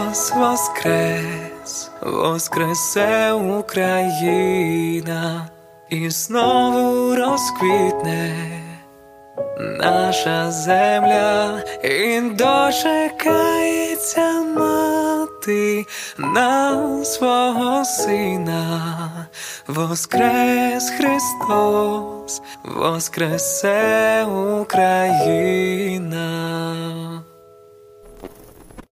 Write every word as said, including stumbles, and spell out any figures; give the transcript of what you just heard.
Христос воскрес, воскресе Україна, і знову розквітне наша земля, і дочекається мати на свого сина. Воскрес Христос, воскресе Україна.